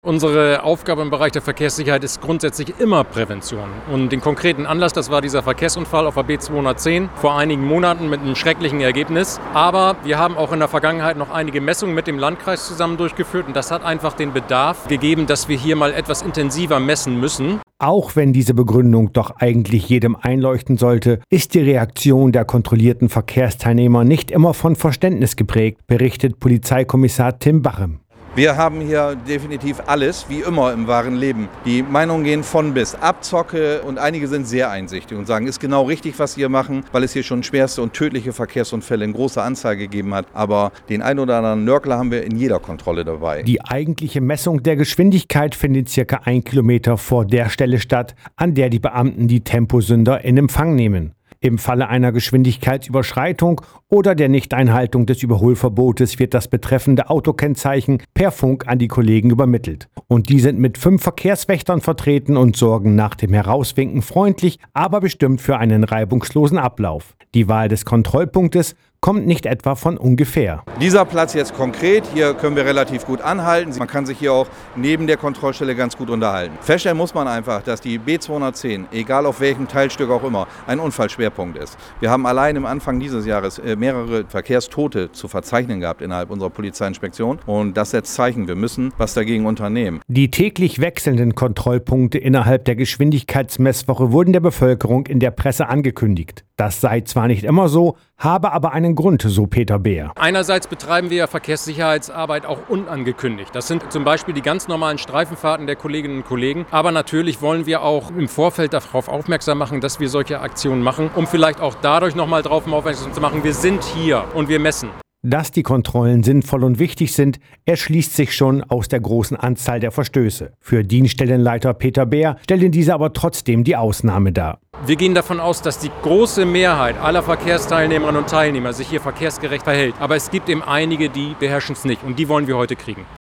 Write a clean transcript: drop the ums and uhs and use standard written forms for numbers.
Unsere Aufgabe im Bereich der Verkehrssicherheit ist grundsätzlich immer Prävention. Und den konkreten Anlass, das war dieser Verkehrsunfall auf der B210 vor einigen Monaten mit einem schrecklichen Ergebnis. Aber wir haben auch in der Vergangenheit noch einige Messungen mit dem Landkreis zusammen durchgeführt. Und das hat einfach den Bedarf gegeben, dass wir hier mal etwas intensiver messen müssen. Auch wenn diese Begründung doch eigentlich jedem einleuchten sollte, ist die Reaktion der kontrollierten Verkehrsteilnehmer nicht immer von Verständnis geprägt, berichtet Polizeikommissar Tim Bachem. Wir haben hier definitiv alles, wie immer im wahren Leben. Die Meinungen gehen von bis. Abzocke und einige sind sehr einsichtig und sagen, ist genau richtig, was wir machen, weil es hier schon schwerste und tödliche Verkehrsunfälle in großer Anzahl gegeben hat. Aber den einen oder anderen Nörgler haben wir in jeder Kontrolle dabei. Die eigentliche Messung der Geschwindigkeit findet circa 1 Kilometer vor der Stelle statt, an der die Beamten die Temposünder in Empfang nehmen. Im Falle einer Geschwindigkeitsüberschreitung oder der Nichteinhaltung des Überholverbotes wird das betreffende Autokennzeichen per Funk an die Kollegen übermittelt. Und die sind mit 5 Verkehrswächtern vertreten und sorgen nach dem Herauswinken freundlich, aber bestimmt für einen reibungslosen Ablauf. Die Wahl des Kontrollpunktes kommt nicht etwa von ungefähr. Dieser Platz jetzt konkret, hier können wir relativ gut anhalten. Man kann sich hier auch neben der Kontrollstelle ganz gut unterhalten. Feststellen muss man einfach, dass die B210, egal auf welchem Teilstück auch immer, ein Unfallschwerpunkt ist. Wir haben allein im Anfang dieses Jahres mehrere Verkehrstote zu verzeichnen gehabt innerhalb unserer Polizeiinspektion. Und das setzt Zeichen, wir müssen was dagegen unternehmen. Die täglich wechselnden Kontrollpunkte innerhalb der Geschwindigkeitsmesswoche wurden der Bevölkerung in der Presse angekündigt. Das sei zwar nicht immer so, habe aber einen Grund, so Peter Beer. Einerseits betreiben wir ja Verkehrssicherheitsarbeit auch unangekündigt. Das sind zum Beispiel die ganz normalen Streifenfahrten der Kolleginnen und Kollegen. Aber natürlich wollen wir auch im Vorfeld darauf aufmerksam machen, dass wir solche Aktionen machen, um vielleicht auch dadurch nochmal darauf aufmerksam zu machen, wir sind hier und wir messen. Dass die Kontrollen sinnvoll und wichtig sind, erschließt sich schon aus der großen Anzahl der Verstöße. Für Dienststellenleiter Peter Beer stellen diese aber trotzdem die Ausnahme dar. Wir gehen davon aus, dass die große Mehrheit aller Verkehrsteilnehmerinnen und Teilnehmer sich hier verkehrsgerecht verhält. Aber es gibt eben einige, die beherrschen es nicht und die wollen wir heute kriegen.